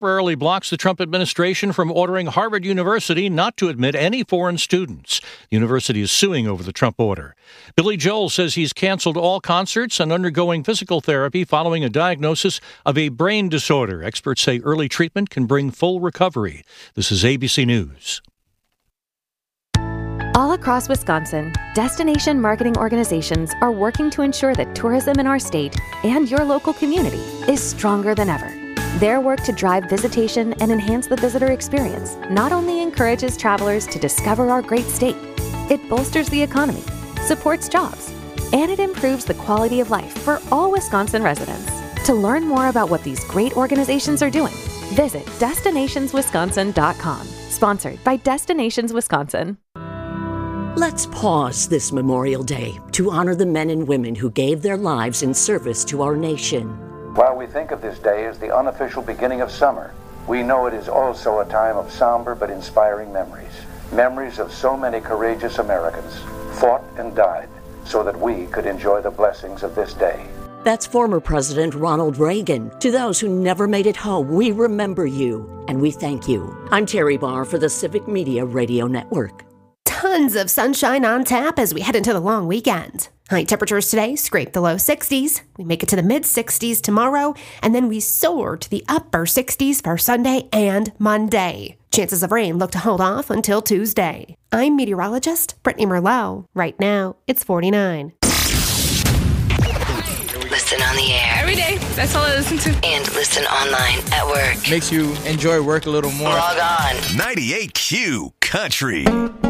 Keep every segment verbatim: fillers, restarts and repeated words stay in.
temporarily blocks the Trump administration from ordering Harvard University not to admit any foreign students. The university is suing over the Trump order. Billy Joel says he's canceled all concerts and undergoing physical therapy following a diagnosis of a brain disorder. Experts say early treatment can bring full recovery. This is A B C News. All across Wisconsin, destination marketing organizations are working to ensure that tourism in our state and your local community is stronger than ever. Their work to drive visitation and enhance the visitor experience not only encourages travelers to discover our great state, it bolsters the economy, supports jobs, and it improves the quality of life for all Wisconsin residents. To learn more about what these great organizations are doing, visit destinations wisconsin dot com. Sponsored by Destinations Wisconsin. Let's pause this Memorial Day to honor the men and women who gave their lives in service to our nation. While we think of this day as the unofficial beginning of summer, we know it is also a time of somber but inspiring memories. Memories of so many courageous Americans fought and died so that we could enjoy the blessings of this day. That's former President Ronald Reagan. To those who never made it home, we remember you and we thank you. I'm Terry Barr for the Civic Media Radio Network. Tons of sunshine on tap as we head into the long weekend. High temperatures today scrape the low sixties. We make it to the mid sixties tomorrow, and then we soar to the upper sixties for Sunday and Monday. Chances of rain look to hold off until Tuesday. I'm meteorologist Brittany Merlot. Right now, it's forty-nine. Listen on the air. Every day. That's all I listen to. And listen online at work. Makes you enjoy work a little more. Log on. ninety-eight Q Country.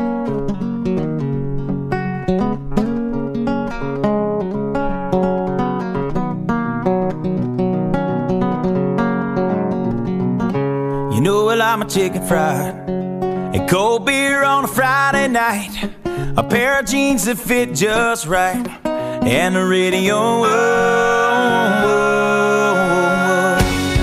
You know I like my chicken fried and cold beer on a Friday night, a pair of jeans that fit just right, and the radio. Whoa, whoa, whoa.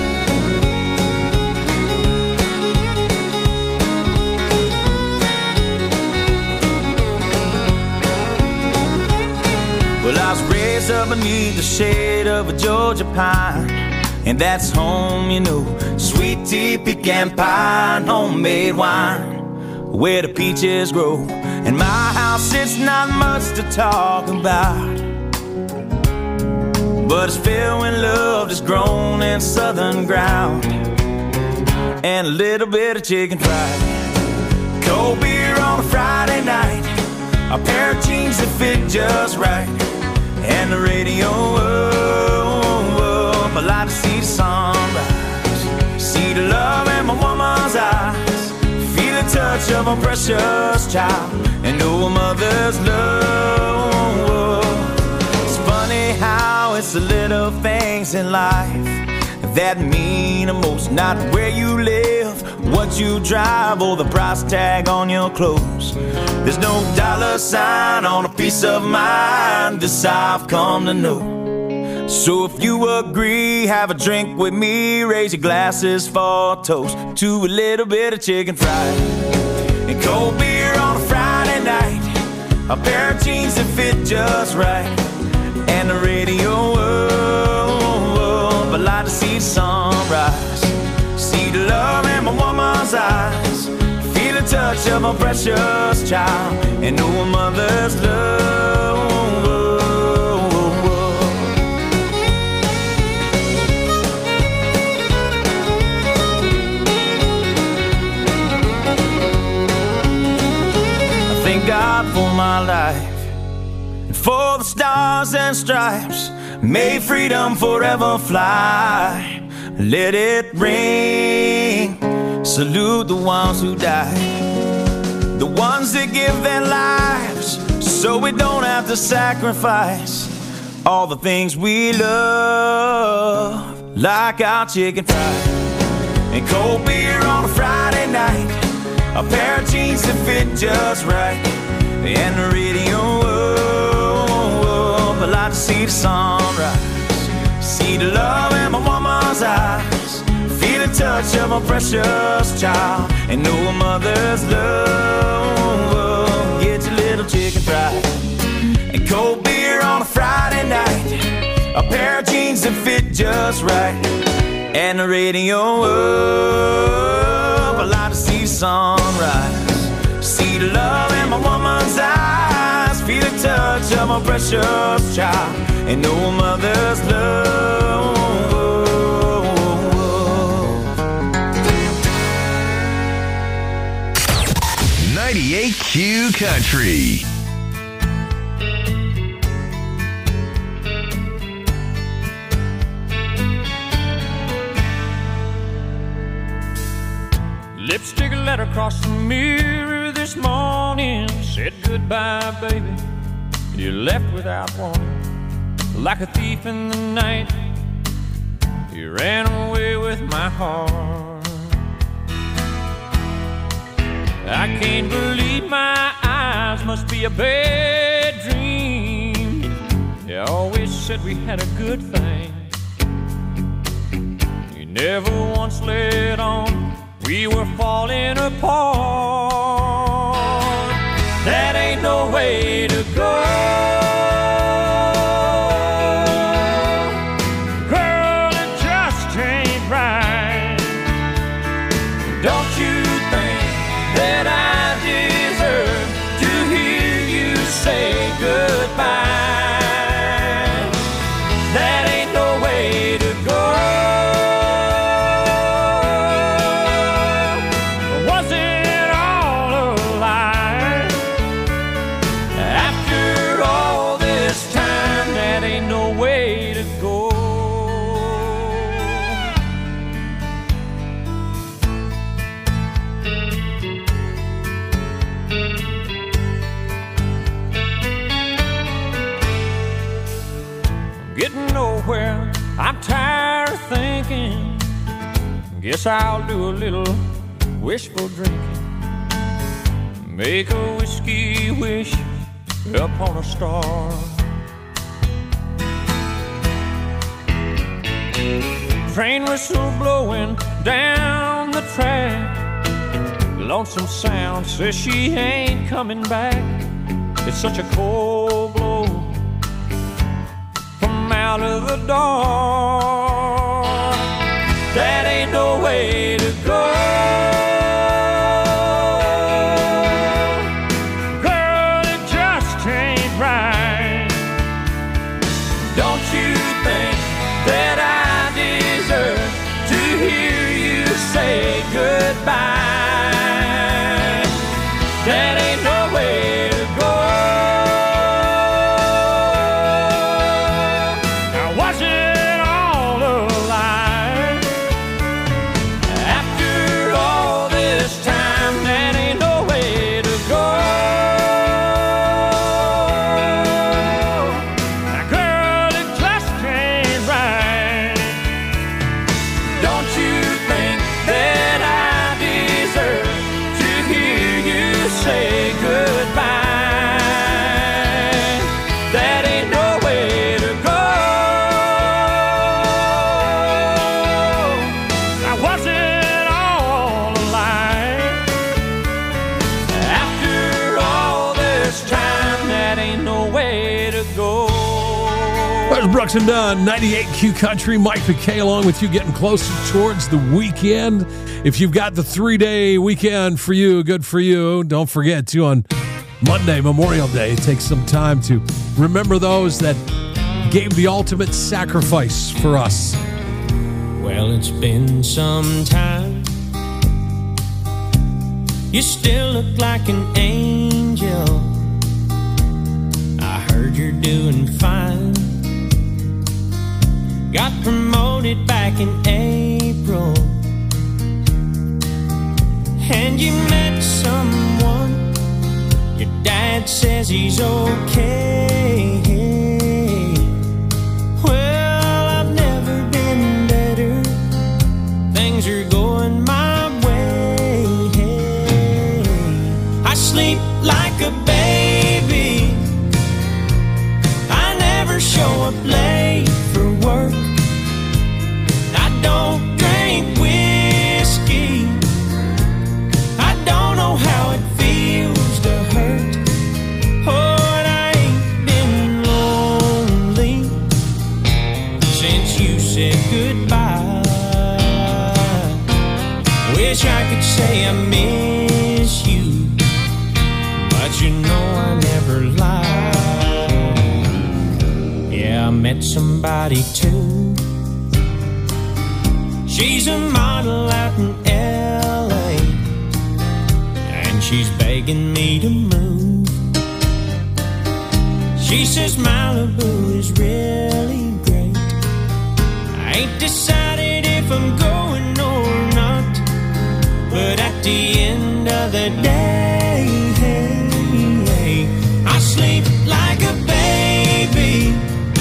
Well, I was raised up beneath the shade of a Georgia pine, and that's home, you know. Sweet tea, pecan pie, and homemade wine, where the peaches grow. And my house, it's not much to talk about, but it's filled with love that's grown in southern ground, and a little bit of chicken fried. Cold beer on a Friday night, a pair of jeans that fit just right, and the radio up. I like to see the sunrise, see the love in my woman's eyes, feel the touch of a precious child, and know a mother's love. It's funny how it's the little things in life that mean the most. Not where you live, what you drive, or the price tag on your clothes. There's no dollar sign on a peace of mind, this I've come to know. So if you agree, have a drink with me, raise your glasses for a toast to a little bit of chicken fried and cold beer on a Friday night, a pair of jeans that fit just right, and the radio up. I like to see the sunrise, see the love in my woman's eyes, feel the touch of a precious child, and know a mother's love. God for my life, and for the stars and stripes, may freedom forever fly. Let it ring, salute the ones who died, the ones that give their lives so we don't have to sacrifice all the things we love, like our chicken fried and cold beer on a Friday night, a pair of jeans that fit just right, and the radio up. I like to see the sunrise, see the love in my woman's eyes, feel the touch of a precious child, and know a mother's love. Get your little chicken fried and cold beer on a Friday night, a pair of jeans that fit just right, and the radio up. I like to see the sunrise, see the love in my woman's eyes, feel the touch of my precious child, and know a mother's love. ninety-eight Q Country. Lipstick letter across the mirror this morning said goodbye, baby. You left without warning, like a thief in the night. You ran away with my heart. I can't believe my eyes, must be a bad dream. You always said we had a good thing. You never once let on we were falling apart. That ain't no way to go. Girl, it just ain't right. Don't you think that I deserve to hear you say goodbye? That ain't no way to go. I'm tired of thinking. Guess I'll do a little wishful drinking. Make a whiskey wish upon a star. Train whistle blowing down the track. Lonesome sound says she ain't coming back. It's such a cold blow out of the dark. That ain't no way to go. Girl, it just ain't right. Don't you think that I deserve to hear you say goodbye? That ain't no way to go. Brooks and Dunn, ninety-eight Q Country. Mike McKay along with you, getting closer towards the weekend. If you've got the three-day weekend for you, good for you. Don't forget to, on Monday, Memorial Day, take some time to remember those that gave the ultimate sacrifice for us. Well, it's been some time. You still look like an angel. I heard you're doing fine. Got promoted back in April, and you met someone. Your dad says he's okay. Well, I've never been better. Things are going my way. I sleep like a baby. I never show up late for work. I don't drink whiskey. I don't know how it feels to hurt. Oh, and I ain't been lonely since you said goodbye. Wish I could say I miss you, but you know I never lied. Yeah, I met somebody too. She's a model out in L A, and she's begging me to move. She says Malibu is really great. I ain't decided if I'm going or not, but at the end of the day, hey, hey, I sleep like a baby.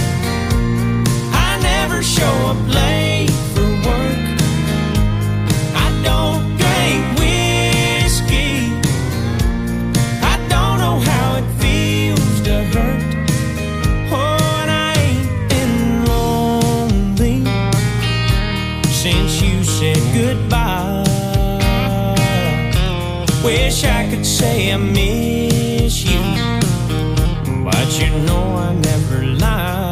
I never show up late for work. I don't drink whiskey. I don't know how it feels to hurt. Oh, and I ain't been lonely since you said goodbye. Wish I could say I miss you, but you know I never lied.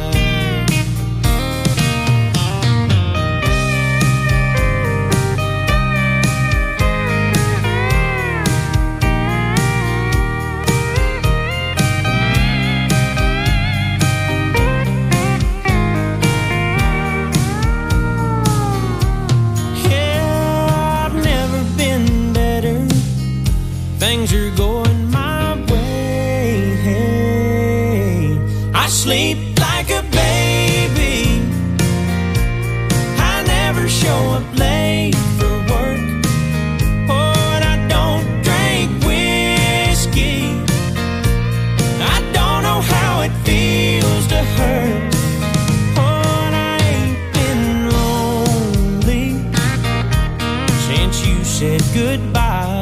Things are going my way. Hey, I sleep like a baby. I never show up late for work. Oh, and I don't drink whiskey. I don't know how it feels to hurt. Oh, and I ain't been lonely since you said goodbye.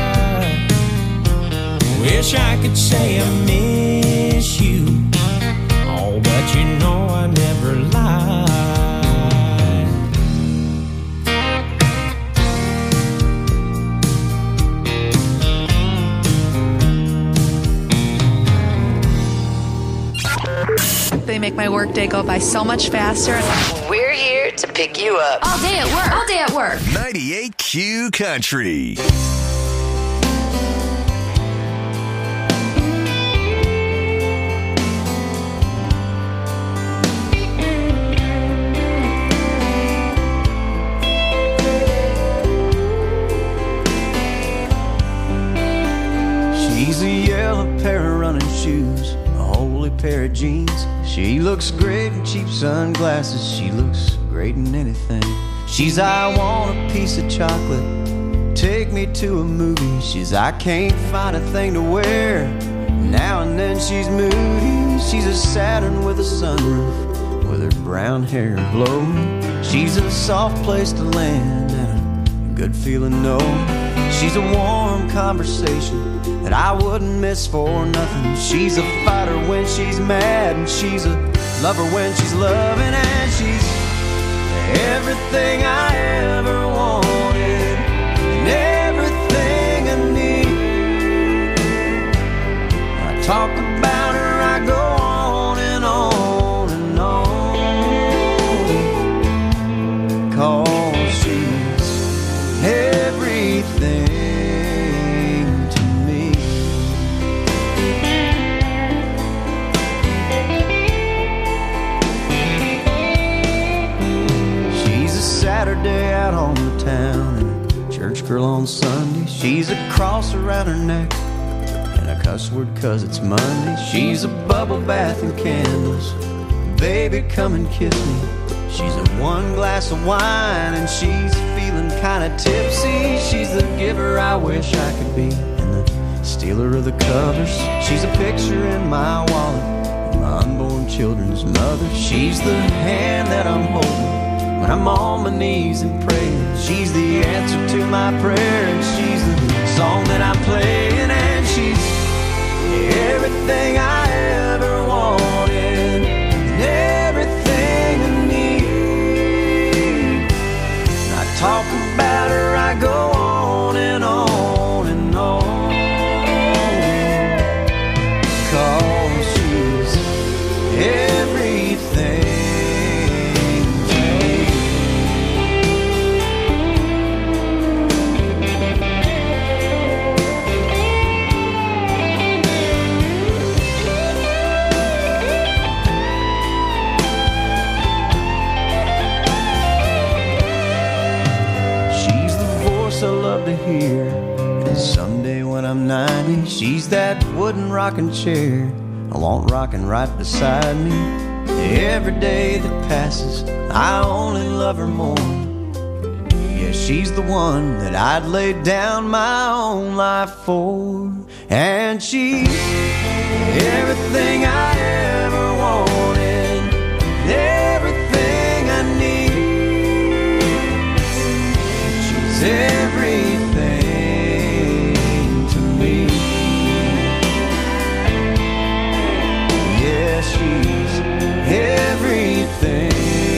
Wish I could say I miss you, oh, but you know I never lied. They make my workday go by so much faster. We're here to pick you up. All day at work. All day at work. ninety-eight Q Country. She's a yellow pair of running shoes, a holy pair of jeans. She looks great in cheap sunglasses. She looks great in anything. She's I want a piece of chocolate, take me to a movie. She's I can't find a thing to wear. Now and then she's moody. She's a Saturn with a sunroof, with her brown hair blowing. She's a soft place to land and a good feeling no. She's a warm conversation that I wouldn't miss for nothing. She's a fighter when she's mad, and she's a lover when she's loving, and she's everything I ever wanted and everything I need. I talk about her, I go on and on and on, 'cause she's everything. Saturday out on the town and a church girl on Sunday. She's a cross around her neck and a cuss word 'cause it's Monday. She's a bubble bath and candles. Baby, come and kiss me. She's a one glass of wine and she's feeling kinda tipsy. She's the giver I wish I could be and the stealer of the covers. She's a picture in my wallet, my unborn children's mother. She's the hand that I'm holding when I'm on my knees and praying. She's the answer to my prayer, and she's the song that I'm playing, and she's everything I ever wanted and everything I need. And I talk about her, I go on and on and on, 'cause she's everything. love to hear. And someday when I'm ninety, she's that wooden rocking chair I want rocking right beside me. Every day that passes, I only love her more. Yeah, she's the one that I'd lay down my own life for. And she's everything I ever wanted, everything I need. She's everything to me. Yeah, she's everything.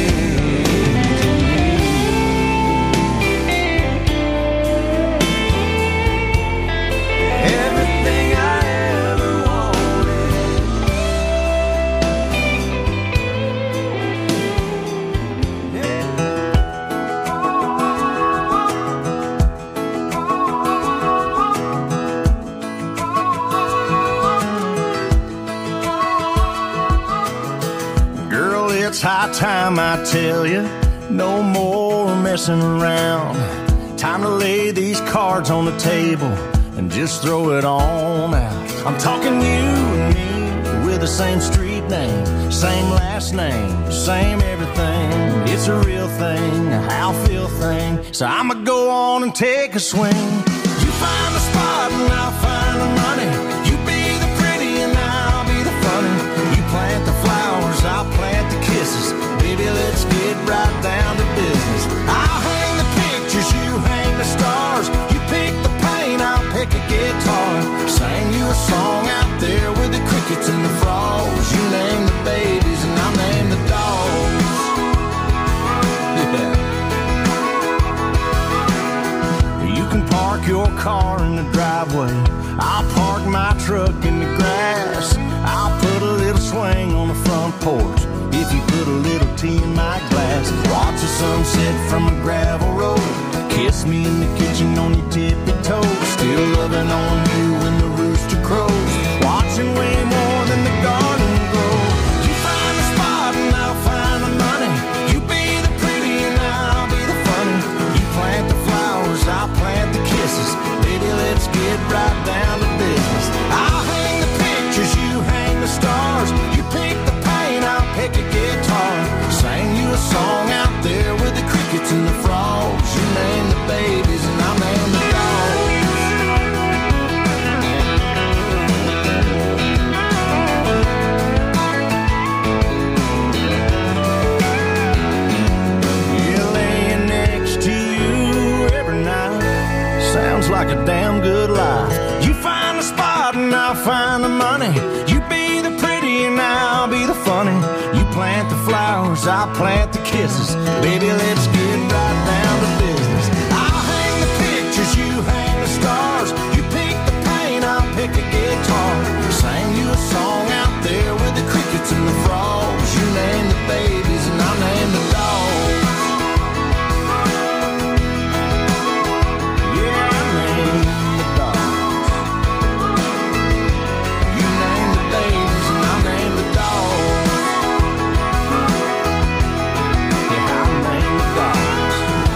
It's high time, I tell you, no more messing around. Time to lay these cards on the table and just throw it on out. I'm talking you and me with the same street name, same last name, same everything. It's a real thing, a how I feel thing. So I'ma go on and take a swing. You find the spot and I'll find the money. You be the pretty and I'll be the funny. You plant the flowers, I'll plant the kisses. Baby, let's get right down to business. I'll hang the pictures, you hang the stars. You pick the paint, I'll pick a guitar. Sing you a song out there with the crickets and the frogs. You name the babies and I'll name the dogs. Yeah. You can park your car in the driveway. I'll park my truck in the grass. I'll put a little swing on the front porch if you put a little tea in my glass. Watch the sunset from a gravel road. Kiss me in the kitchen on your tippy toes. Still loving on you when the rooster crows. Watching way more than the garden grow. You find the spot and I'll find the money. You be the pretty and I'll be the funny. You plant the flowers, I'll plant the kisses. Baby, let's get right down to business. I'll hang the pictures, you hang the stars. You pick the paint, I'll pick a guitar. Sing you a song out there with the crickets and the frogs. You name the babies and I'll name the dogs. Yeah, laying next to you every night sounds like a damn good life. You find the spot and I'll find the money. You be the pretty and I'll be the funny. You plant the flowers, I'll plant the kisses. Baby, let's get right down to business. I'll hang the pictures, you hang the stars. You pick the paint, I'll pick a guitar. Sing you a song out there with the crickets and the frogs. You name the babies and I'll name the dogs. Yeah, I name the dogs. You name the babies and I'll name the dogs. Yeah, I'll name the dogs.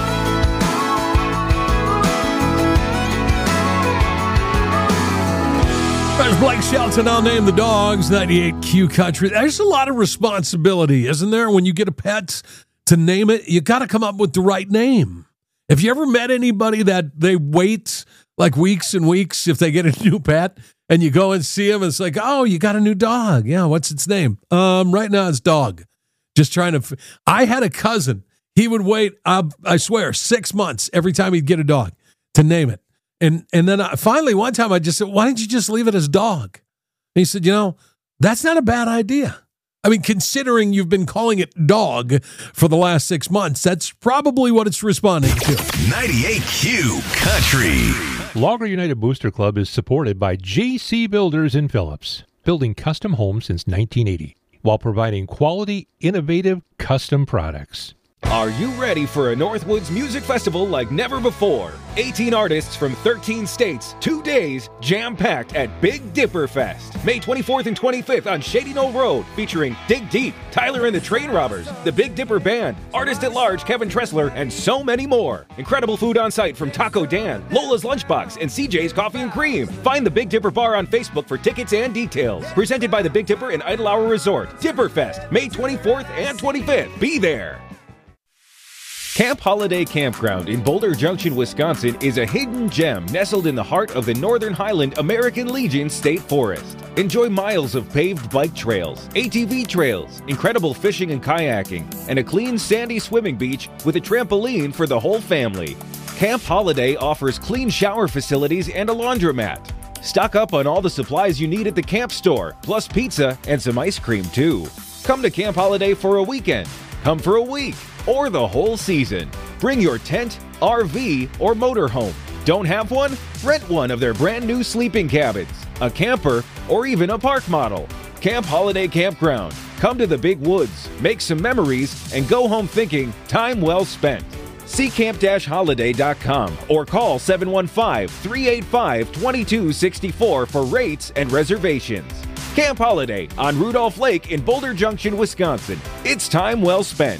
There's Blake Shelton. I'll name the dogs. ninety-eight Q Country. There's a lot of responsibility, isn't there? When you get a pet, to name it, you got to come up with the right name. Have you ever met anybody that they wait like weeks and weeks if they get a new pet, and you go and see them, and it's like, oh, you got a new dog. Yeah, what's its name? Um, right now it's Dog. Just trying to. F- I had a cousin. He would wait, uh, I swear, six months every time he'd get a dog to name it. And and then I, finally, one time I just said, why didn't you just leave it as Dog? And he said, you know, that's not a bad idea. I mean, considering you've been calling it Dog for the last six months, that's probably what it's responding to. ninety-eight Q Country. Logger United Booster Club is supported by J C Builders in Phillips, building custom homes since nineteen eighty, while providing quality, innovative, custom products. Are you ready for a Northwoods Music Festival like never before? eighteen artists from thirteen states, two days, jam-packed at Big Dipper Fest. May twenty-fourth and twenty-fifth on Shady Knoll Road, featuring Dig Deep, Tyler and the Train Robbers, the Big Dipper Band, Artist at Large Kevin Tressler, and so many more. Incredible food on site from Taco Dan, Lola's Lunchbox, and C J's Coffee and Cream. Find the Big Dipper Bar on Facebook for tickets and details. Presented by the Big Dipper and Idle Hour Resort. Dipper Fest, May twenty-fourth and twenty-fifth. Be there. Camp Holiday Campground in Boulder Junction, Wisconsin is a hidden gem nestled in the heart of the Northern Highland American Legion State Forest. Enjoy miles of paved bike trails, A T V trails, incredible fishing and kayaking, and a clean sandy swimming beach with a trampoline for the whole family. Camp Holiday offers clean shower facilities and a laundromat. Stock up on all the supplies you need at the camp store, plus pizza and some ice cream too. Come to Camp Holiday for a weekend. Come for a week. Or the whole season. Bring your tent, R V, or motorhome. Don't have one? Rent one of their brand new sleeping cabins, a camper, or even a park model. Camp Holiday Campground. Come to the big woods, make some memories, and go home thinking time well spent. See camp dash holiday dot com or call seven one five, three eight five, two two six four for rates and reservations. Camp Holiday on Rudolph Lake in Boulder Junction, Wisconsin. It's time well spent.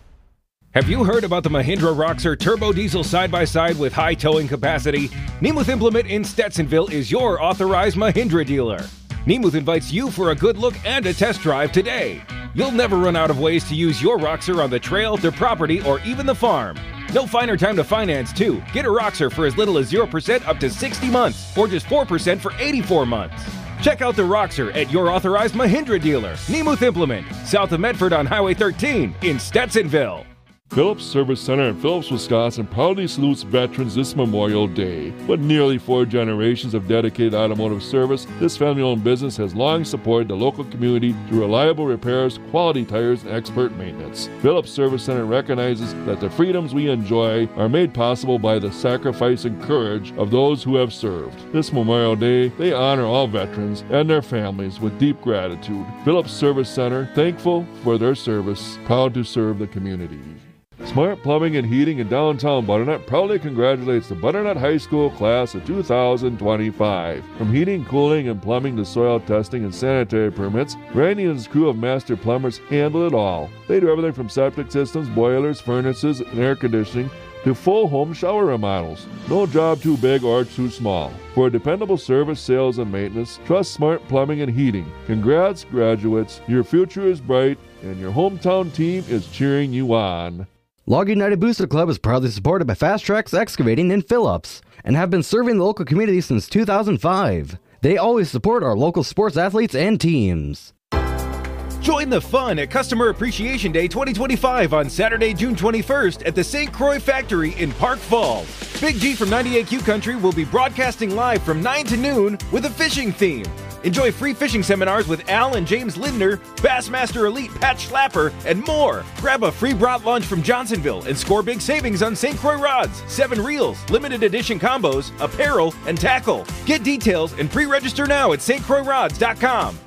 Have you heard about the Mahindra Roxor Turbo Diesel side-by-side with high towing capacity? Nemuth Implement in Stetsonville is your authorized Mahindra dealer. Nemuth invites you for a good look and a test drive today. You'll never run out of ways to use your Roxor on the trail, the property, or even the farm. No finer time to finance, too. Get a Roxor for as little as zero percent up to sixty months, or just four percent for eighty-four months. Check out the Roxor at your authorized Mahindra dealer, Nemuth Implement, south of Medford on Highway thirteen in Stetsonville. Phillips Service Center in Phillips, Wisconsin proudly salutes veterans this Memorial Day. With nearly four generations of dedicated automotive service, this family-owned business has long supported the local community through reliable repairs, quality tires, and expert maintenance. Phillips Service Center recognizes that the freedoms we enjoy are made possible by the sacrifice and courage of those who have served. This Memorial Day, they honor all veterans and their families with deep gratitude. Phillips Service Center, thankful for their service, proud to serve the community. Smart Plumbing and Heating in downtown Butternut proudly congratulates the Butternut High School class of two thousand twenty-five. From heating, cooling, and plumbing to soil testing and sanitary permits, Randy and his crew of master plumbers handle it all. They do everything from septic systems, boilers, furnaces, and air conditioning to full home shower remodels. No job too big or too small. For a dependable service, sales, and maintenance, trust Smart Plumbing and Heating. Congrats, graduates. Your future is bright, and your hometown team is cheering you on. Log United Booster Club is proudly supported by Fast Tracks Excavating in Phillips and have been serving the local community since two thousand five. They always support our local sports athletes and teams. Join the fun at Customer Appreciation Day twenty twenty-five on Saturday, June twenty-first at the Saint Croix Factory in Park Falls. Big G from ninety-eight Q Country will be broadcasting live from nine to noon with a fishing theme. Enjoy free fishing seminars with Al and James Lindner, Bassmaster Elite Pat Schlapper, and more. Grab a free brat lunch from Johnsonville and score big savings on Saint Croix rods, seven reels, limited edition combos, apparel, and tackle. Get details and pre-register now at S T Croix rods dot com.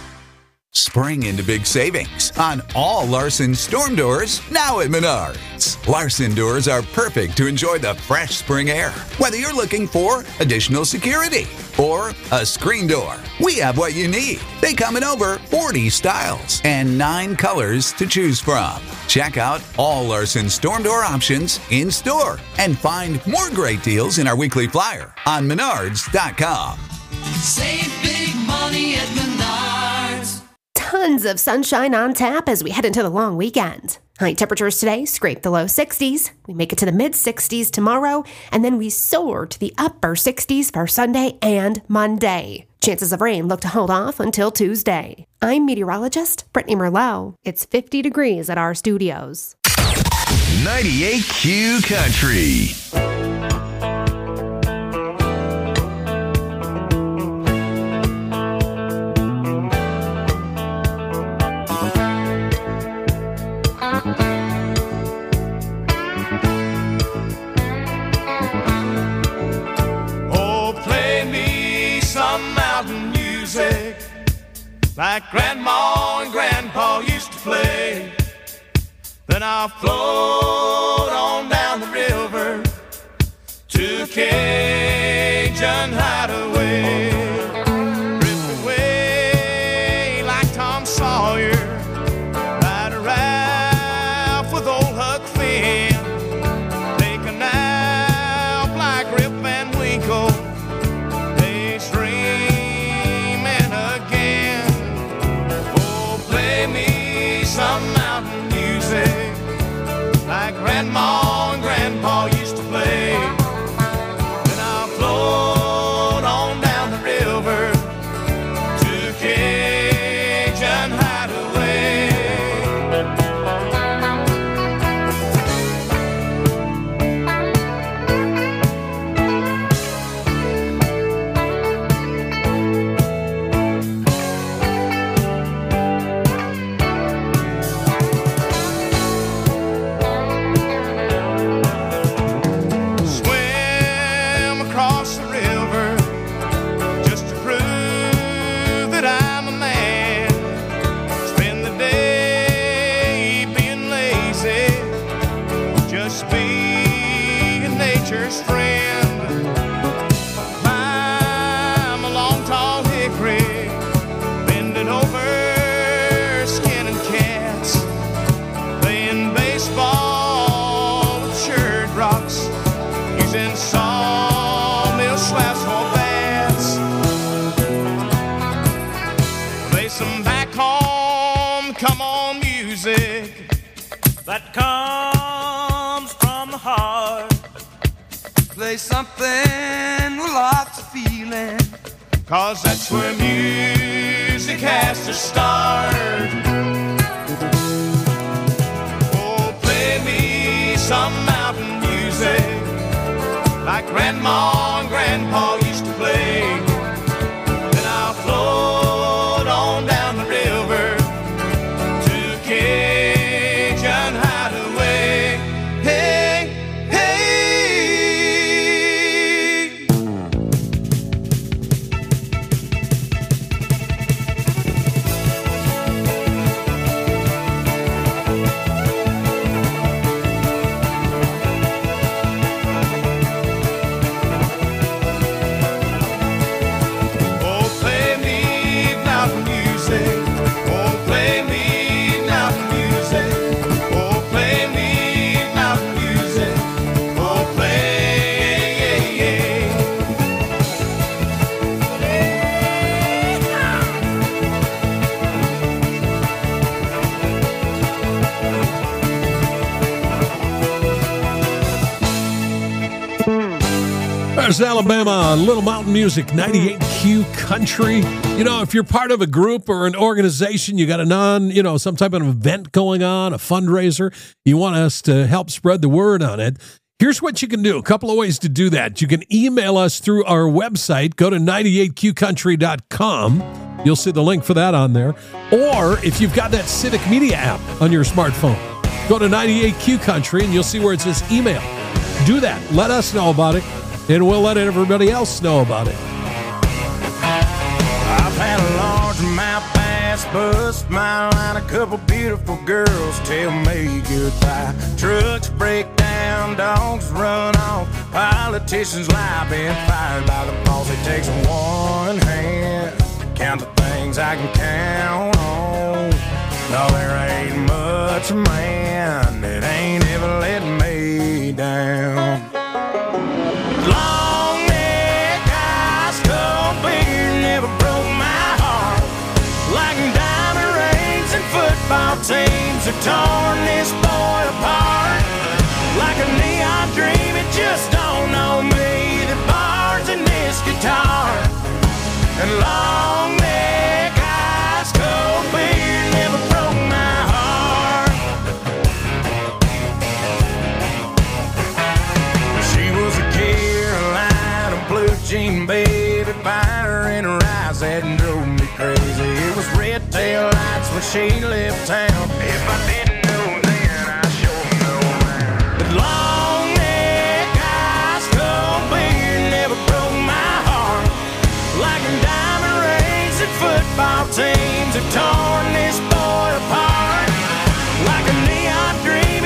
Spring into big savings on all Larson storm doors now at Menards. Larson doors are perfect to enjoy the fresh spring air. Whether you're looking for additional security or a screen door, we have what you need. They come in over forty styles and nine colors to choose from. Check out all Larson storm door options in store and find more great deals in our weekly flyer on Menards dot com. Save big money at Menards. Tons of sunshine on tap as we head into the long weekend. High temperatures today scrape the low sixties. We make it to the mid sixties tomorrow, and then we soar to the upper sixties for Sunday and Monday. Chances of rain look to hold off until Tuesday. I'm meteorologist Brittany Merlot. It's fifty degrees at our studios. ninety-eight Q Country. Like Grandma and Grandpa used to play. Then and I'll float on down the river to Cajun Hideaway. Drift away like Tom Sawyer, ride a raft with old Huck Finn, take a nap like Rip Van Winkle, daydreaming again. Oh, play me some mountain music like Grandma and Grandpa used to play. Then I'll float on down the river to Cajun Hideaway. Swim across the river just to prove that I'm a man. Spend the day being lazy, just being nature's friend. Climb a long tall hickory, bending over, skinning cats, playing baseball with shirt rocks, using sawmill slaps for bats. Play some back home, come on music that comes from the heart. Play something with lots of feeling, cause that's where music has to start. Oh, play me some mountain music like Grandma and Grandpa used to play. Then I'll float on down the river to Cajun Hideaway. Hey, hey. Oh, play me mountain music. Oh, play me mountain music. Oh, play me mountain music. Oh, play, yeah, yeah. There's Alabama, Little Mountain Music, ninety-eight Q Country. You know, if you're part of a group or an organization, you got a non, you know, some type of event going on, a fundraiser, you want us to help spread the word on it. Here's what you can do. A couple of ways to do that. You can email us through our website. Go to ninety-eight q country dot com. You'll see the link for that on there. Or if you've got that Civic Media app on your smartphone, go to ninety-eight Q Country and you'll see where it says email. Do that. Let us know about it, and we'll let everybody else know about it. I've had a large mouth pass, bust my line, a couple beautiful girls tell me goodbye. Trucks break down, dogs run off, politicians lie, been fired by the boss. It takes one hand to count the things I can count on. No, there ain't much man that ain't ever let me down. Long neck, ice cold beer never broke my heart. Like diamond rings and football teams have torn this boy apart. Like a neon dream, it just don't know me. The bars in this guitar. And long neck, ice cold beer never broke my heart. She was a Carolina blue jean baby, fire in her eyes that drove me crazy. It was red tail lights when she left town. If I didn't know then, I sure know now. But long neck, ice cold beer never broke my heart. Like diamond rings and football teams have torn this boy apart. Like a neon dream,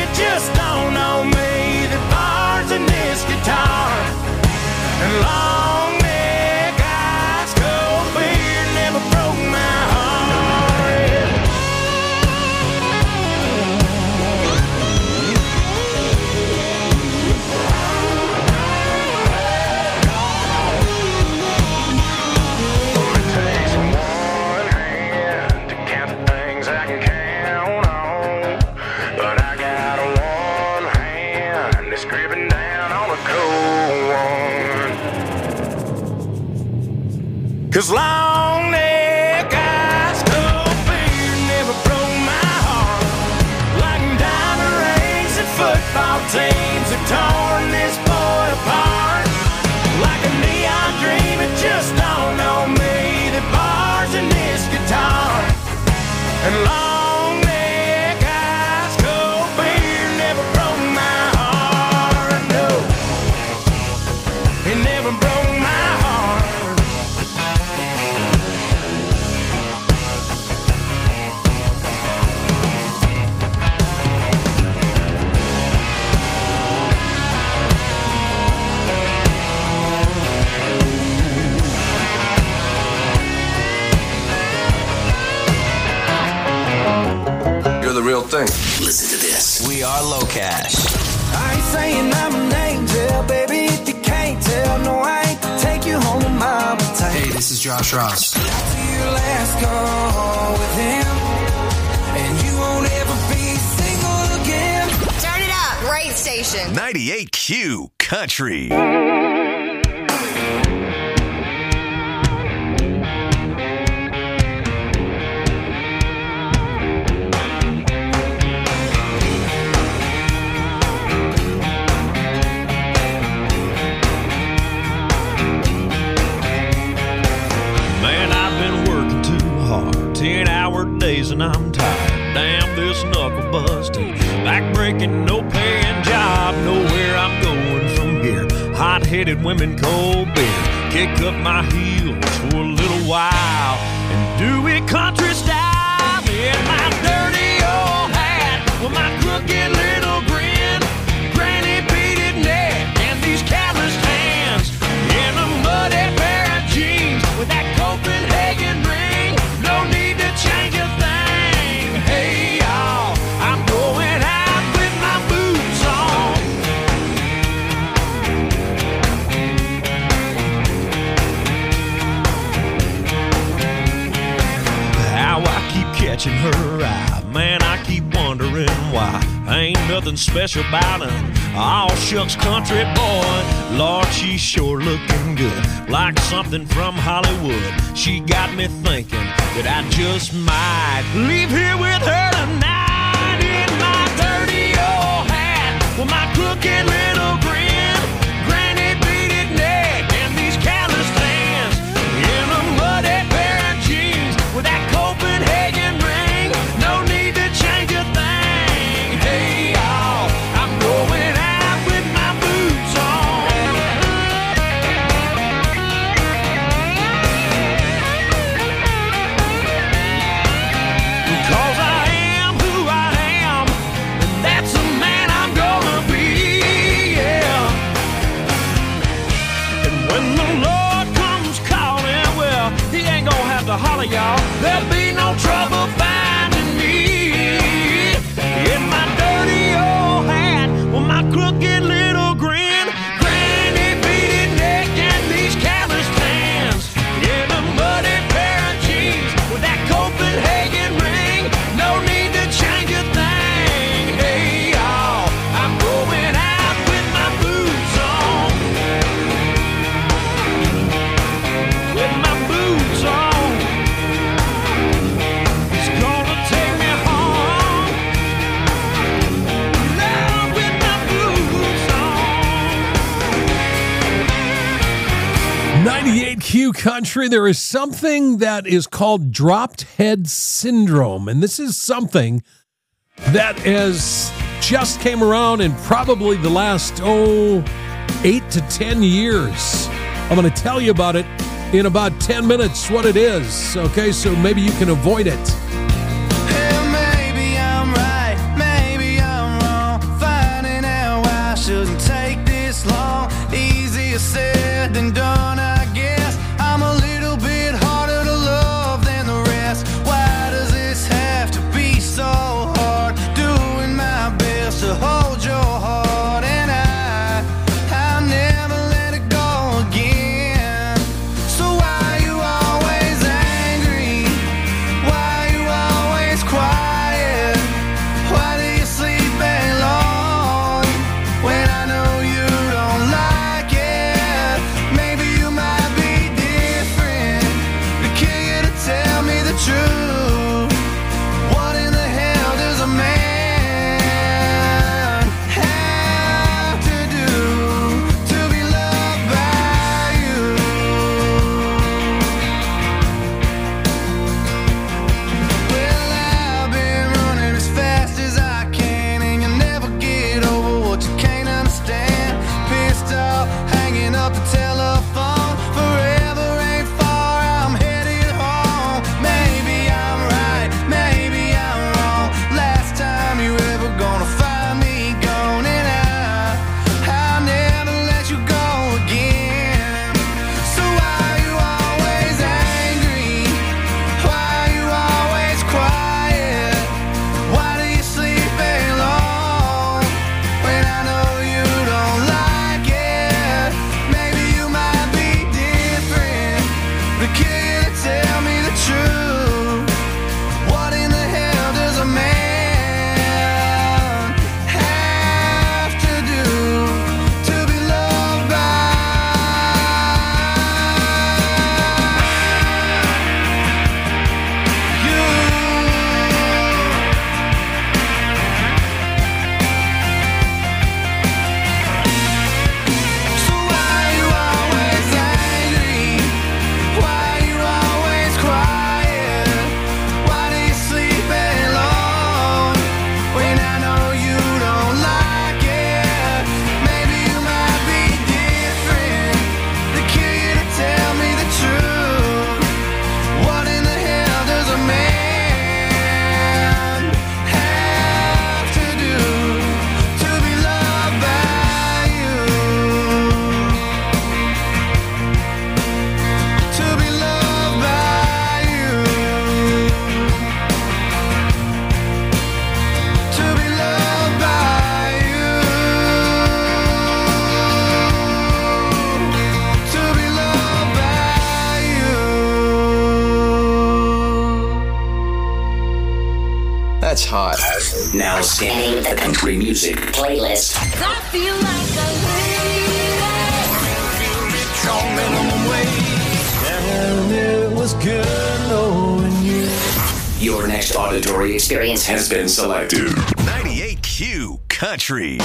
Cause long neck ice cold beer never broke my heart. Like diamond rings and football teams have torn this boy apart. Like a neon dream, it just dawned on me that bars in this guitar and long neck ice cold beer never broke my heart. No, it never broke my heart. You're the real thing. Listen to this. We are Low Cash. I ain't saying I'm an angel, baby, if you can't tell. No, I ain't to take you home to mama type. Hey, this is Josh Ross. After your last call with him, and you won't ever be single again. Turn it up. Great station. ninety-eight Q Country. Man, I've been working too hard, ten-hour days and I'm tired. Damn this knuckle busting, back-breaking, no-paying job. Nowhere I'm going from here. Hot-headed women, cold beer. Kick up my heels for a little while and do it country style. In my dirty old hat with my crooked little grin, granny beaded neck and these calloused hands, in a muddy pair of jeans with that Copenhagen ring. No need to change a thing. Hey y'all, I'm going out with my boots on. How I keep catching her eye, man, I keep wondering why. Ain't nothing special about her. All shucks country boy. Lord, she's sure looking good, like something from Hollywood. She got me thinking that I just might leave here with her tonight. In my dirty old hat with my crooked little grin, granny beaded neck and these calloused hands, in a muddy pair of jeans with that Copenhagen ring. No need to change a thing. Hey y'all, I'm going out with my boots on. Because I am who I am, and that's the man I'm gonna be, yeah. And when the Lord comes calling, well, he ain't gonna have to holler, y'all. There'll be no trouble finding me. In my dirty old hat with my crooked little grin, granny beaded neck and these calloused hands, in a muddy pair of jeans with that Copenhagen ring. No need to change a thing. Hey y'all, I'm going out with my boots on. With my boots on. It's gonna take me home. Now with my boots on. ninety-eight Q Country, there is something that is called dropped head syndrome. And this is something that has just came around in probably the last, oh, eight to ten years. I'm going to tell you about it in about ten minutes, what it is. Okay, so maybe you can avoid it. Maybe I'm right, maybe I'm wrong. Finding out why I shouldn't take this long. Easier said than done, I guess. I'm a little bit harder to love than the rest. Why does this have to be so hard? Doing my best to hold your heart, and I, I'll never let it go again. So why you always angry? Why you always quiet? Why do you sleep alone when I know you don't like it? Maybe hot. Now scanning the country music playlist. I feel like a lady. And it was good knowing you. Your next auditory experience has been selected. ninety-eight Q Country.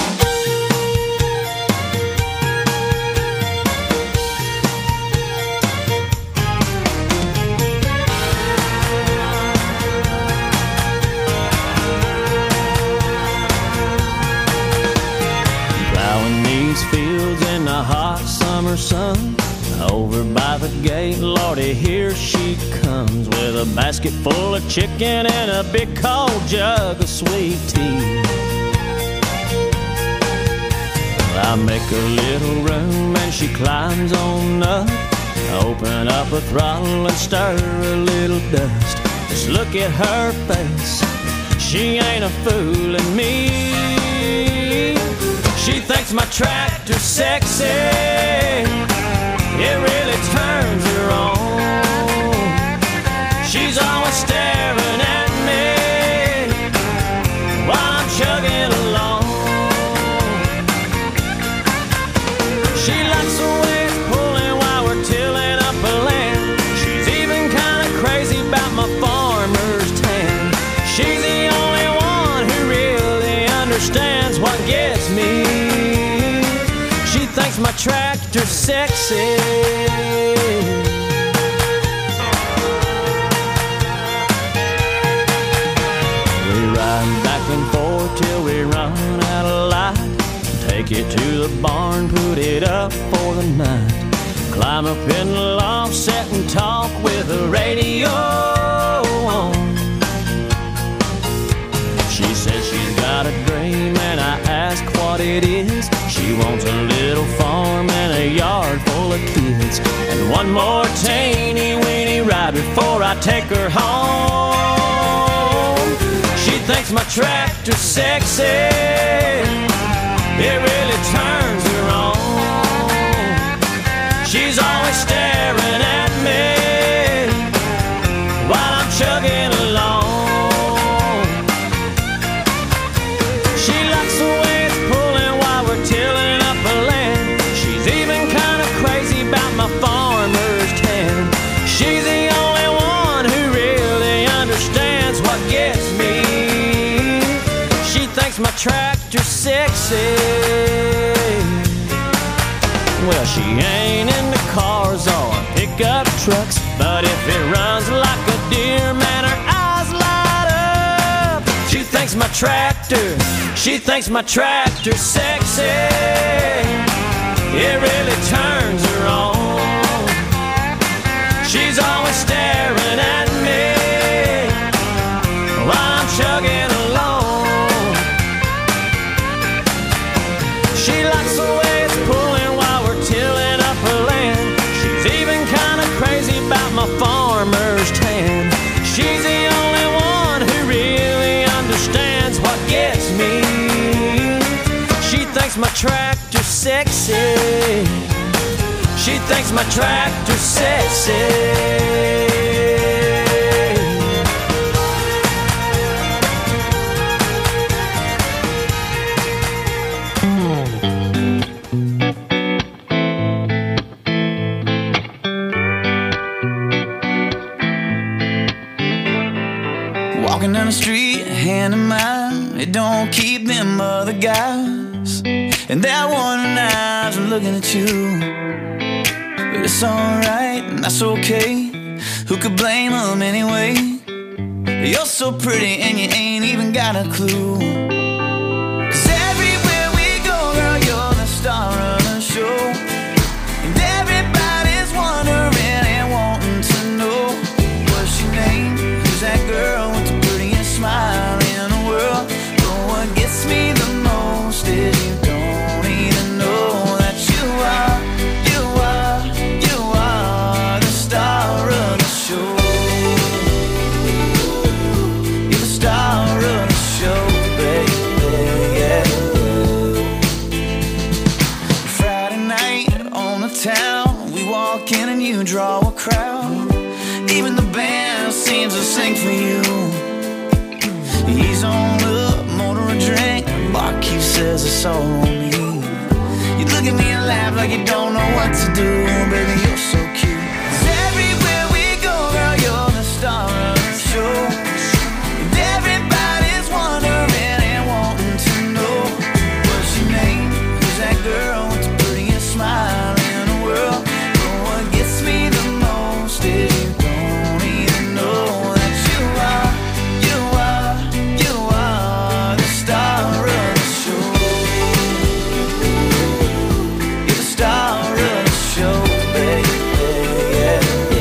Plowing these fields in the hot summer sun. Over by the gate, Lordy, here she comes with a basket full of chicken and a big cold jug of sweet tea. Well, I make a little room and she climbs on up. Open up a throttle and stir a little dust. Just look at her face, she ain't a fooling me. She thinks my tractor's sexy, it really turns her on. She's always staring at me while I'm chugging along. She likes the way it's pulling while we're tilling up a land. She's even kind of crazy about my farmer's tan. She's the only one who really understands what gets me. She thinks my tractor's sexy. We ride back and forth till we run out of light. Take it to the barn, put it up for the night. Climb up in the loft, sit and talk with the radio on. She says she's got a dream and I ask what it is. She wants a little farm and a yard full of kids, and one more teeny weeny ride before I take her home. She thinks my tractor's sexy, it really turns her on. She's always staring at me while I'm chugging along. She likes the way it's pulling while we're tilling up a land. She's even kind of crazy about my farmer's tan. She's the only one who really understands what gets me. She thinks my tractor's sexy. Well, she ain't into cars or pickup trucks, but if it runs like a deer, man, her eyes light up. She thinks my tractor, she thinks my tractor's sexy. It really turns her on. She's always staring at me while I'm chugging along. She likes the way it's pulling while we're tilling up her land. She's even kind of crazy about my farmer's tan. She's the only one who really understands what gets me. She thinks my tractor's sexy. She thinks my tractor's sexy. Walking down the street, hand in mine, it don't keep them other guys. And they're wondering eyes are looking at you. But it's alright, and that's okay. Who could blame them anyway? You're so pretty and you ain't even got a clue. Cause everywhere we go, girl, you're the star of the show. And everybody's wondering and wanting to know, what's your name? Who's that girl with the prettiest smile in the world? But what gets me the most is you don't even know that you are, you are, you are the star of the show. You're the star of the show, baby, yeah. Friday night on the town, we walk in and you draw a crowd. Even the band seems to sing for you. He's on a drink. The barkeep says it's all on me. You look at me and laugh like you don't know what to do. Baby, you're so cute. 'Cause everywhere we go, girl, you're the star of the show. And everybody's wondering and wanting to know what's your name? Who's that girl with the prettiest smile in the world? But what gets me the most is you don't even know that you are, you are, you are the star of the show. You're the star of the show, baby, yeah,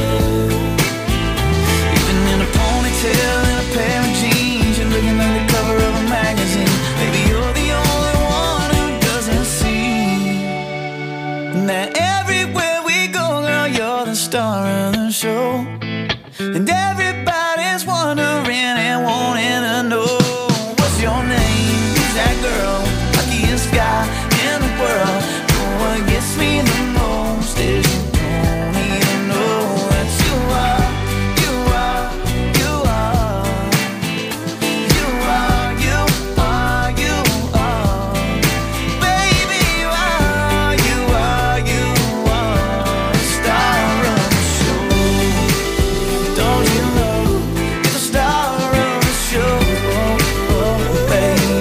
yeah. Even in a ponytail and a pair of jeans, you're looking like the cover of a magazine. Maybe you're the only one who doesn't see that everywhere we go, girl, you're the star of the show. And everybody's wondering and wanting to know what's your name? Who's that girl? Luckiest guy in the world. But what gets me the most is you don't even know that you are, you are, you are, you are, you are, you are, baby, you are, you are, you are the star of the show. Don't you know you're the star of the show, oh, baby.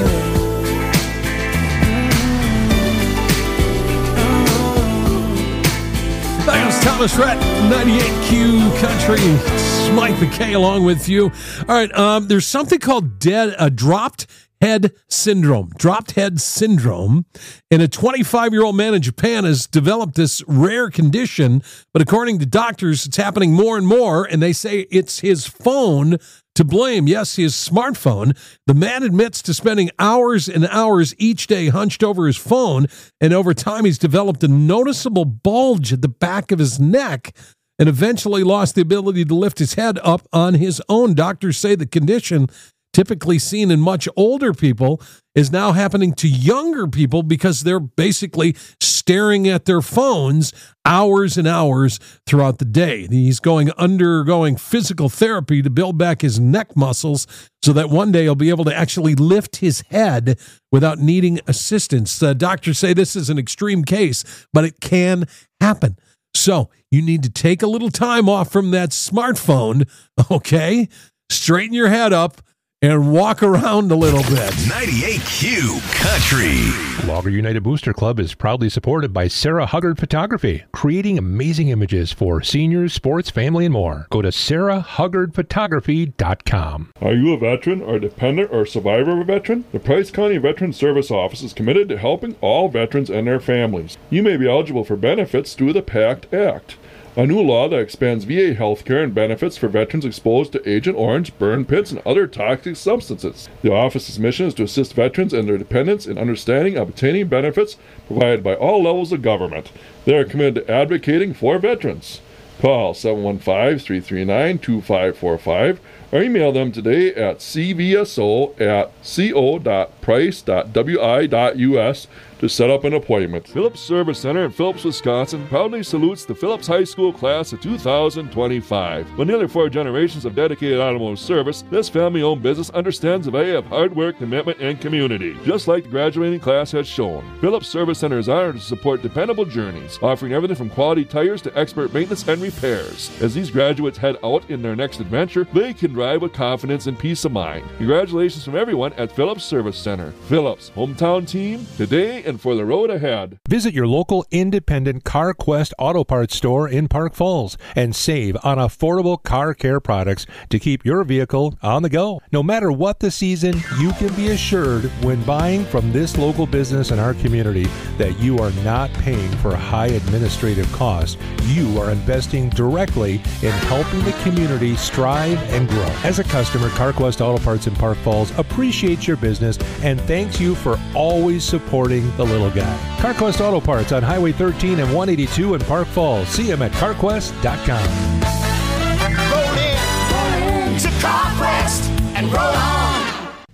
That was Thomas Rhett, ninety-eight Q Country. It's Mike McKay along with you. All right, um, there's something called dead, uh, dropped head syndrome. Dropped head syndrome. And a twenty-five-year-old man in Japan has developed this rare condition, but according to doctors, it's happening more and more, and they say it's his phone to blame. Yes, his smartphone. The man admits to spending hours and hours each day hunched over his phone, and over time he's developed a noticeable bulge at the back of his neck and eventually lost the ability to lift his head up on his own. Doctors say the condition, typically seen in much older people, is now happening to younger people because they're basically staring at their phones hours and hours throughout the day. He's going undergoing physical therapy to build back his neck muscles so that one day he'll be able to actually lift his head without needing assistance. The doctors say this is an extreme case, but it can happen. So you need to take a little time off from that smartphone, okay? Straighten your head up and walk around a little bit. ninety-eight Q Country. Logger United Booster Club is proudly supported by Sarah Huggard Photography, creating amazing images for seniors, sports, family, and more. Go to sarah huggard photography dot com. Are you a veteran or dependent or survivor of a veteran? The Price County Veteran Service Office is committed to helping all veterans and their families. You may be eligible for benefits through the PACT Act, a new law that expands V A health care and benefits for veterans exposed to Agent Orange, burn pits, and other toxic substances. The office's mission is to assist veterans and their dependents in understanding and obtaining benefits provided by all levels of government. They are committed to advocating for veterans. Call seven one five, three three nine, two five four five or email them today at c v s o at co dot price dot w i dot u s to set up an appointment. Phillips Service Center in Phillips, Wisconsin proudly salutes the Phillips High School class of two thousand twenty-five. With nearly four generations of dedicated automotive service, this family-owned business understands the value of hard work, commitment, and community. Just like the graduating class has shown, Phillips Service Center is honored to support dependable journeys, offering everything from quality tires to expert maintenance and repairs. As these graduates head out in their next adventure, they can drive with confidence and peace of mind. Congratulations from everyone at Phillips Service Center. Phillips, hometown team, today and for the road ahead. Visit your local independent CarQuest Auto Parts store in Park Falls and save on affordable car care products to keep your vehicle on the go. No matter what the season, you can be assured when buying from this local business in our community that you are not paying for high administrative costs. You are investing directly in helping the community strive and grow. As a customer, CarQuest Auto Parts in Park Falls appreciates your business and thanks you for always supporting the little guy. CarQuest Auto Parts on Highway thirteen and one eighty-two in Park Falls. See them at car quest dot com. Roll in, roll in to CarQuest and roll on.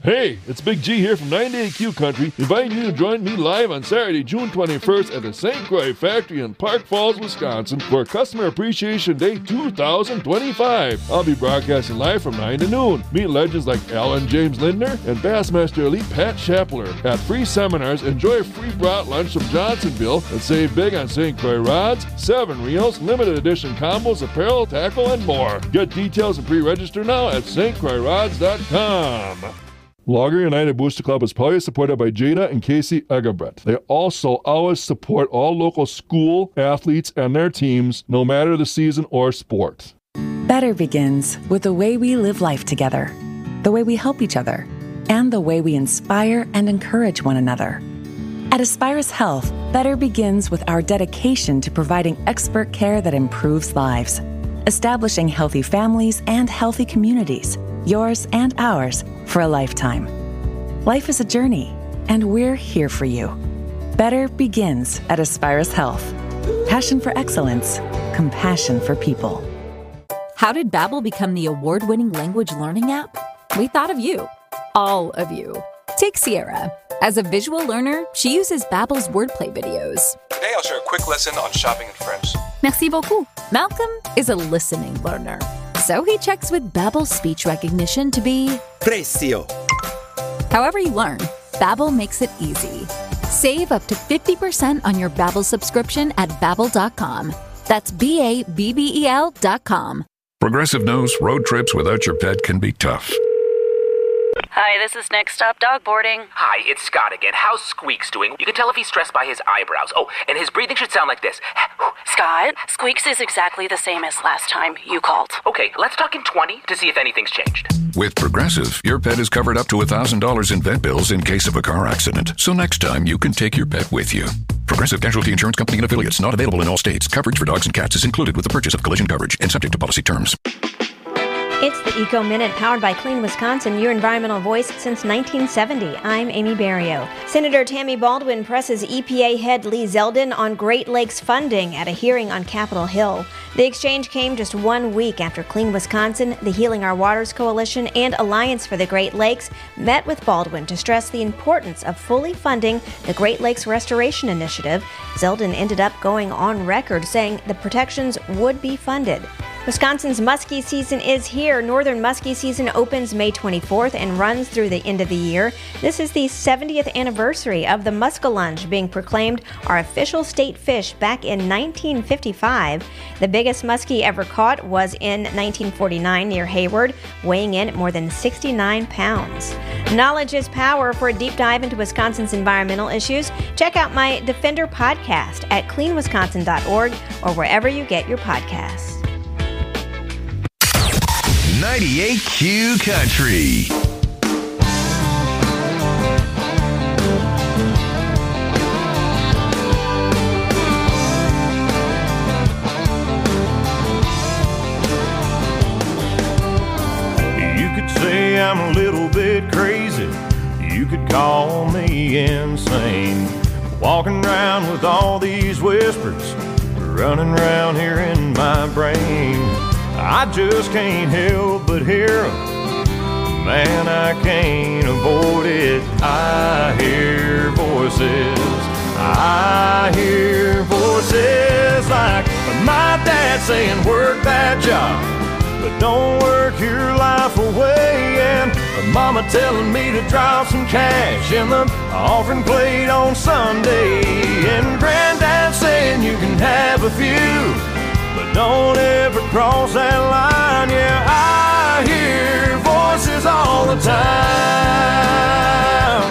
Hey, it's Big G here from ninety-eight Q Country, inviting you to join me live on Saturday, June twenty-first at the Saint Croix Factory in Park Falls, Wisconsin for Customer Appreciation Day two thousand twenty-five. I'll be broadcasting live from nine to noon. Meet legends like Alan James Lindner and Bassmaster Elite Pat Shapler. At free seminars, enjoy a free brought lunch from Johnsonville and save big on Saint Croix rods, seven reels, limited edition combos, apparel, tackle, and more. Get details and pre-register now at s t croix rods dot com. Logger United Booster Club is proudly supported by Jada and Casey Egerbrecht. They also always support all local school athletes and their teams, no matter the season or sport. Better begins with the way we live life together, the way we help each other, and the way we inspire and encourage one another. At Aspirus Health, better begins with our dedication to providing expert care that improves lives, establishing healthy families and healthy communities, yours and ours, for a lifetime. Life is a journey, and we're here for you. Better begins at Aspirus Health. Passion for excellence, compassion for people. How did Babbel become the award-winning language learning app? We thought of you. All of you. Take Sierra. As a visual learner, she uses Babbel's wordplay videos. Today I'll share a quick lesson on shopping in French. Merci beaucoup. Malcolm is a listening learner, so he checks with Babbel's speech recognition to be Precio. However you learn, Babbel makes it easy. Save up to fifty percent on your Babbel subscription at babbel dot com. That's B A B B E L dot com. Progressive knows road trips without your pet can be tough. Hi, this is Next Stop Dog Boarding. Hi, it's Scott again. How's Squeaks doing? You can tell if he's stressed by his eyebrows. Oh, and his breathing should sound like this. Scott, Squeaks is exactly the same as last time you called. Okay, let's talk in twenty to see if anything's changed. With Progressive, your pet is covered up to one thousand dollars in vet bills in case of a car accident. So next time, you can take your pet with you. Progressive Casualty Insurance Company and affiliates, not available in all states. Coverage for dogs and cats is included with the purchase of collision coverage and subject to policy terms. It's the Eco Minute, powered by Clean Wisconsin, your environmental voice since nineteen seventy. I'm Amy Barrio. Senator Tammy Baldwin presses E P A head Lee Zeldin on Great Lakes funding at a hearing on Capitol Hill. The exchange came just one week after Clean Wisconsin, the Healing Our Waters Coalition, and Alliance for the Great Lakes met with Baldwin to stress the importance of fully funding the Great Lakes Restoration Initiative. Zeldin ended up going on record saying the protections would be funded. Wisconsin's muskie season is here. Northern muskie season opens May twenty-fourth and runs through the end of the year. This is the seventieth anniversary of the muskellunge being proclaimed our official state fish back in nineteen fifty-five. The biggest muskie ever caught was in nineteen forty-nine near Hayward, weighing in at more than sixty-nine pounds. Knowledge is power. For a deep dive into Wisconsin's environmental issues, check out my Defender podcast at clean wisconsin dot org or wherever you get your podcasts. ninety-eight Q Country. You could say I'm a little bit crazy. You could call me insane. Walking around with all these whispers running around here in my brain. I just can't help but hear them. Man, I can't avoid it. I hear voices. I hear voices like my dad saying, work that job, but don't work your life away. And mama telling me to drop some cash in the offering plate on Sunday. And granddad saying you can have a few, but don't ever cross that line. Yeah, I hear voices all the time.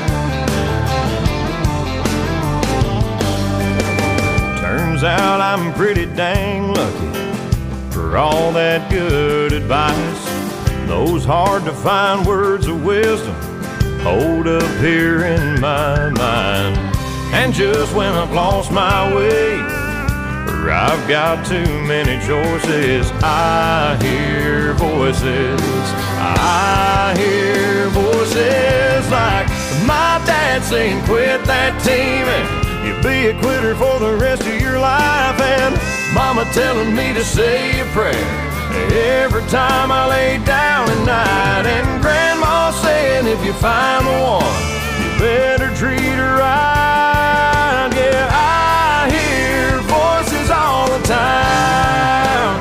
Turns out I'm pretty dang lucky for all that good advice. Those hard to find words of wisdom hold up here in my mind. And just when I've lost my way, or I've got too many choices, I hear voices. I hear voices like my dad saying, quit that team and you'll be a quitter for the rest of your life. And mama telling me to say a prayer every time I lay down at night. And Grandma saying if you find the one, you better treat her right. Yeah, I hear voices all the time.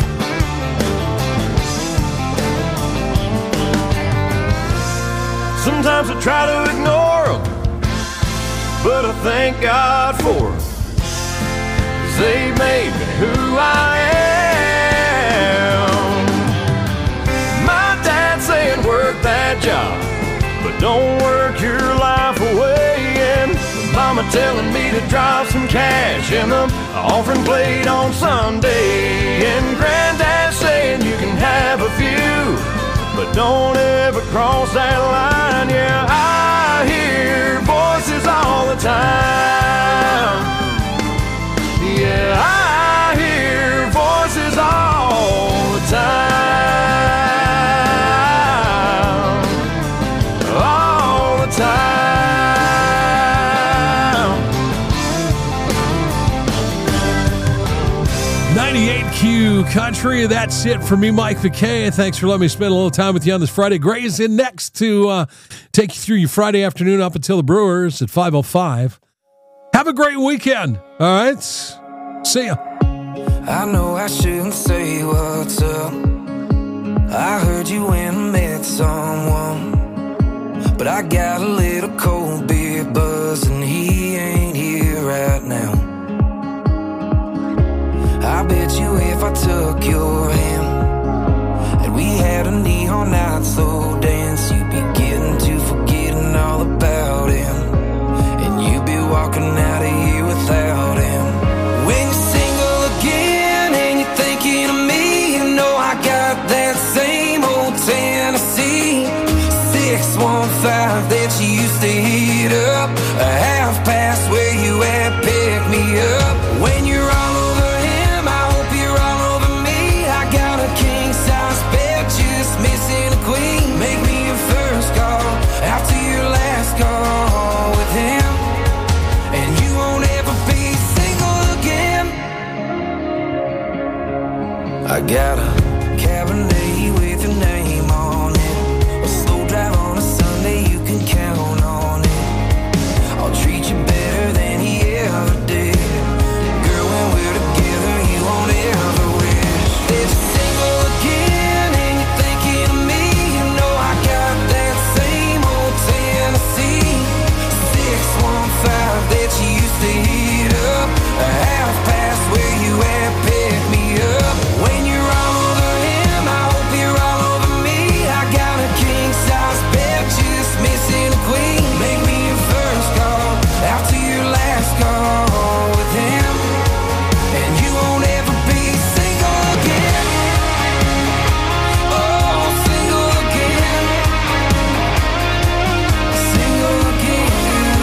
Sometimes I try to ignore them, but I thank God for them, 'cause they made me who I am. My dad saying work that job, but don't work your life away. And Mama telling me to drop some cash in the offering plate on Sunday. And Granddad saying you can have a few, but don't ever cross that line. Yeah, I hear voices all the time. Yeah, I hear voices all the time. All the time. ninety-eight Q Country. That's it for me, Mike McKay. Thanks for letting me spend a little time with you on this Friday. Gray's in next to uh, take you through your Friday afternoon up until the Brewers at five oh five. Have a great weekend. All right. See ya. I know I shouldn't say what's up. I heard you went and met someone, but I got a little cold beer buzz and he ain't here right now. I bet you if I took your hand and we had a neon night slow dance, you'd be getting to forgetting all about him, and you'd be walking out of here without him. When you're single again and you're thinking of me, you know I got that same old Tennessee six one five that you used to heat up, a half past where you at, pick me up. When you're all over him, I hope you're all over me. I got a king size bed, just missing a queen. Make me your first call after your last call with him, and you won't ever be single again. I got a Cabernet with your name on it, a slow drive on a Sunday, you can count on it. I'll treat you better than he ever did. Girl, when we're together, you won't ever wish that you're single again and you're thinking of me. You know I got that same old Tennessee six one five that you used to heat up, a half past where you at, pick me up. When you're all over him, I hope you're all over me. I got a king size bed, just missing a queen. Make me your first call after your last call with him, and you won't ever be single again. Oh, single again. Single again.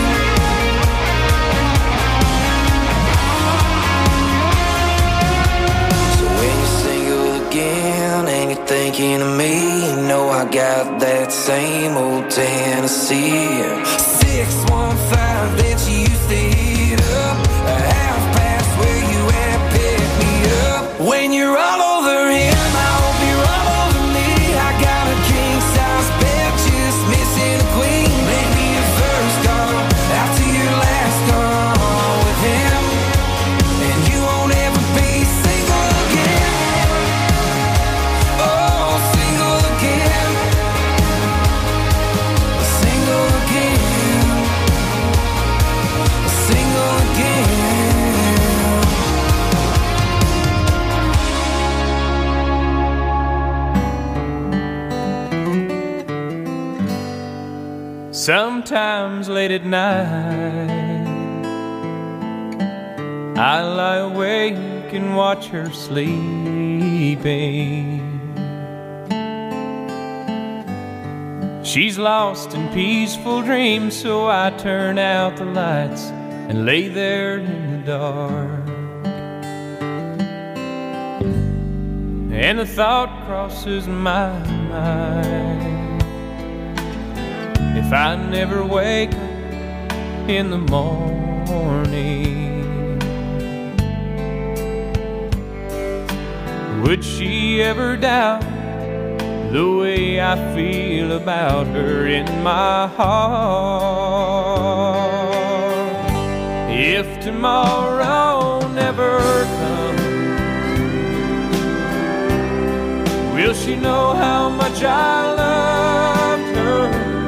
So when you're single again and you're thinking of me, you know I got that same old Tennessee six one five that you used to heat up, a half past where you at, pick me up. When you're all over him, I hope you're all over me. I got a king size bed, just missing a queen. Make me your first call after your last call with him, and you won't ever be single again. Oh, single again. Single again. Single again. Sometimes late at night I lie awake and watch her sleeping. She's lost in peaceful dreams, so I turn out the lights and lay there in the dark. And the thought crosses my mind, if I never wake up in the morning, Would she ever doubt the way I feel about her in my heart? If tomorrow never comes, will she know how much I loved her?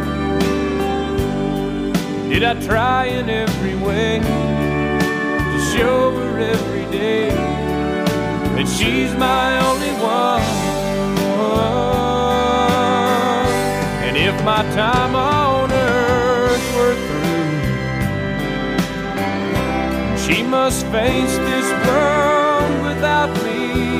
Did I try in every way to show her every day that she's my only one? And if my time on earth were through, she must face this world without me.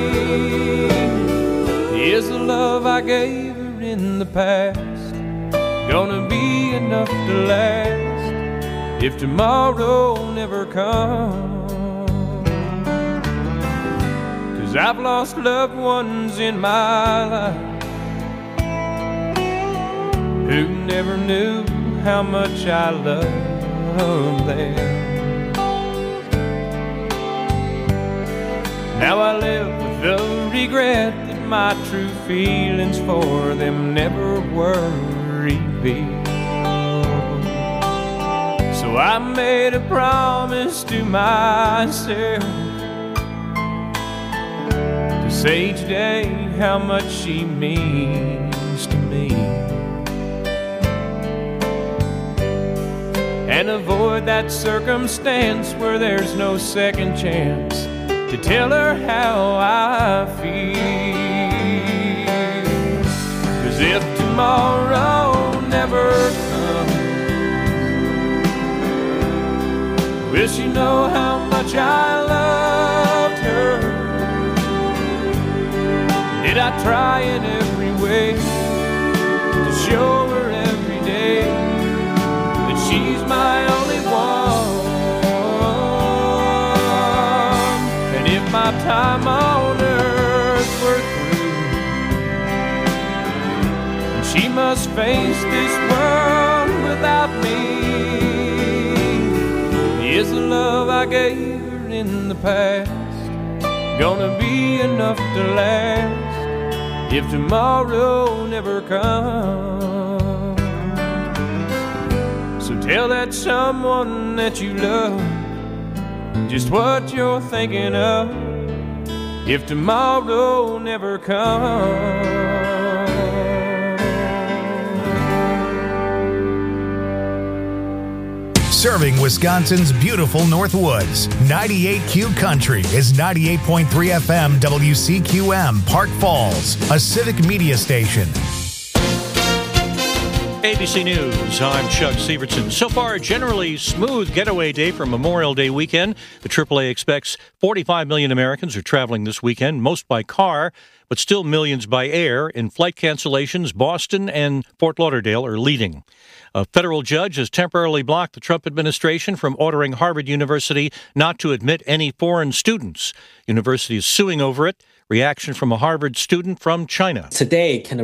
Is the love I gave her in the past gonna be enough to last if tomorrow never comes? 'Cause I've lost loved ones in my life who never knew how much I loved them. Now I live with the regret that my true feelings for them never were revealed. So I made a promise to myself to say each day how much she means to me, and avoid that circumstance where there's no second chance to tell her how I feel. 'Cause if tomorrow never comes, will she know how much I loved her? Did I try in every way to show her every day that she's my only one? And if my time on earth were through, she must face this world without me. Is the love I gave her in the past gonna be enough to last if tomorrow never comes? So tell that someone that you love just what you're thinking of if tomorrow never comes. Serving Wisconsin's beautiful Northwoods. ninety-eight Q Country is ninety-eight point three F M W C Q M, Park Falls, a civic media station. A B C News, I'm Chuck Severson. So far, a generally smooth getaway day for Memorial Day weekend. The triple A expects forty-five million Americans are traveling this weekend, most by car, but still millions by air. In flight cancellations, Boston and Fort Lauderdale are leading. A federal judge has temporarily blocked the Trump administration from ordering Harvard University not to admit any foreign students. University is suing over it. Reaction from a Harvard student from China. Today, can